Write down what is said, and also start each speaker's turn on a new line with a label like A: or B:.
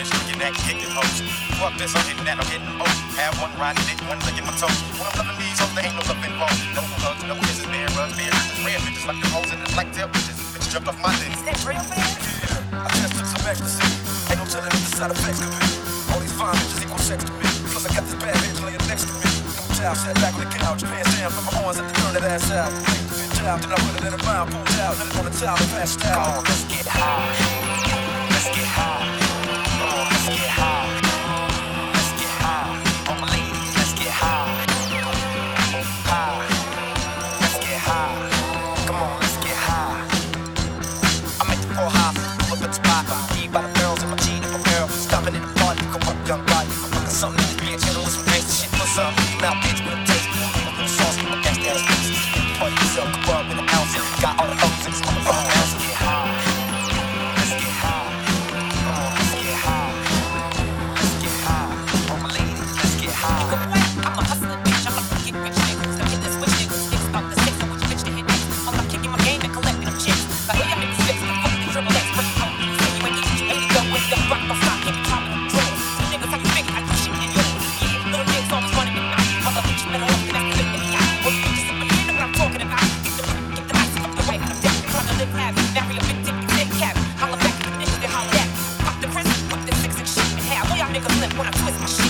A: bitch looking at kicking hoes. Fuck this, I'm hitting that, I'm hitting both. Have one riding dick, one licking my toes. When I'm loving these hoes, there ain't no love involved. No hugs, no kisses, bare rugs, bare bitches, rare bitches like the hoes in this like tail bitches. Bitch jumped off my dick.
B: Is that real, man?
C: Yeah, I just took some ecstasy. Ain't no telling what the side effects could be. All these fine bitches equal sex to me. Plus I got this bad bitch laying next to me. Child sat back on the couch, pants down, put my arms at the turn that ass out. Take the bitch out, then I put it in a vial, pulled out, let it on the towel and passed out.
B: Come on, let's get high. Let's get high. Come on, let's get high. Let's get high. All my ladies, let's get high. High. Let's get high. Come on, let's get high. I make the floor high, pull up at the spot. Eat by the barrels in my jean and my barrel. Stopping in the party, come up, young body. I'm looking something in this bitch, hit her with some gangsta shit. What's up? Now, bitch, with a taste. I'm with the sauce, with my gangsta ass bitch. Party yourself, come up with an ounce. Got all the hoes in this motherfucking house. Let's get high. Let's get high. Come on, let's get high. Let's get high. All my ladies, let's get high. Nigga, what? I'm a hustler, bitch. I'm about to get rich, niggas. Stuck in this switch, niggas. It's about the six, I want you bitch to hit next. I'm not kicking my game and collecting them chicks. Like, yeah, make this fix, the fuck the triple X, break home. Say you ain't get you 80, go with the rock, don't stop, hit the top of the drawer. So niggas, how you figure I do shit in yours? Yeah, little niggas always running me out. Mother bitch, better off than I can live in the eye. Well, you just up in here, know what I'm talking about. Get the ice up the way, I'm dead. Trying to live happy, marry a big dick, big cap. Holla back at the niggas that holla at. Pop the prison with the six and shit and how. Well, y'all niggas live when I twist my shit.